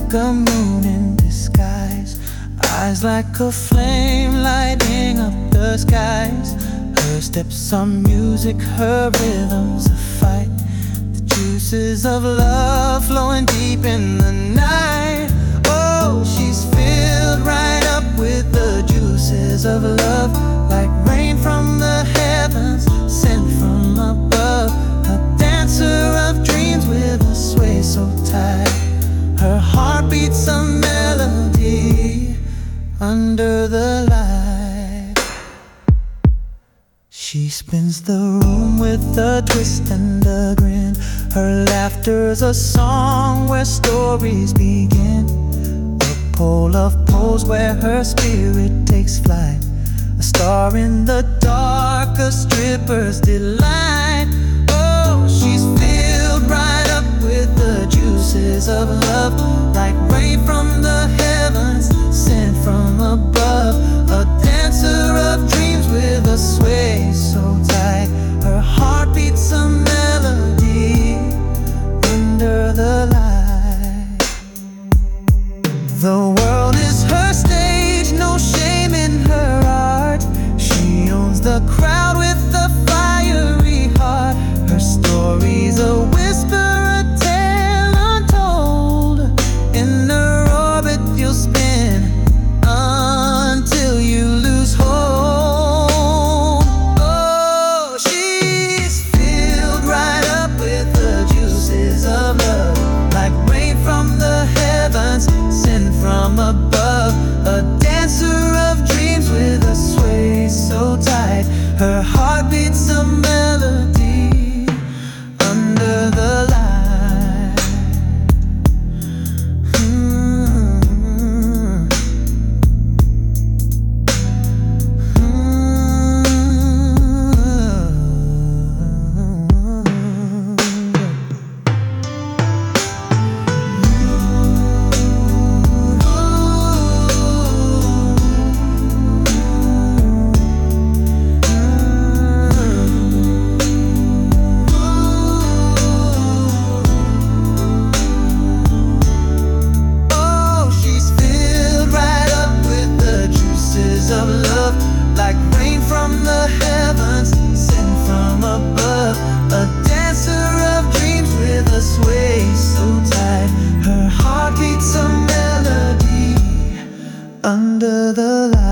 like a moon in disguise, eyes like a flame lighting up the skies. Her steps are music, her rhythm's a fight. The juices of love flowing deep in the night. Oh, she's filled right up with the juices of love, like rain from the heavens, sent from above. A dancer of dreams with a sway so tight. Her heart beats a melody under the light. She spins the room with a twist and a grin. Her laughter's a song where stories begin. A pole of poles where her spirit takes flight. A star in the dark, a stripper's delight. Oh, she's filled right up with the juices of love, like rain from the heavens, sent from above. A dancer of dreams with a sway so tight. Her heart beats a melody under the light. The world is her stage, no shame in her art. She owns the crowd with a fiery heart. Her story's a whisper, a tale untold. In her orbit you'll spin until you lose hold. Oh, she's filled right up with the juices of love, like rain from the heavens, sent from above. A dancer of dreams with a sway so tight. Her heart beats a melody under the light. Of love, like rain from the heavens, sent from above. A dancer of dreams with a sway so tight. Her heart beats a melody under the light.